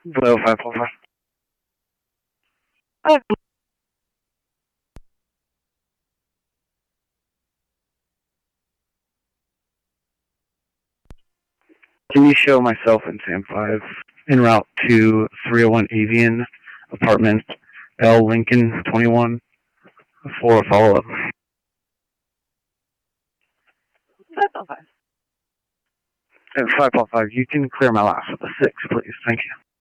Hello, 545. Can you show myself and Sam 5 en route to 301 Avian, apartment L. Lincoln 21 for a follow-up? 545. 545, you can clear my last with a 6, please. Thank you.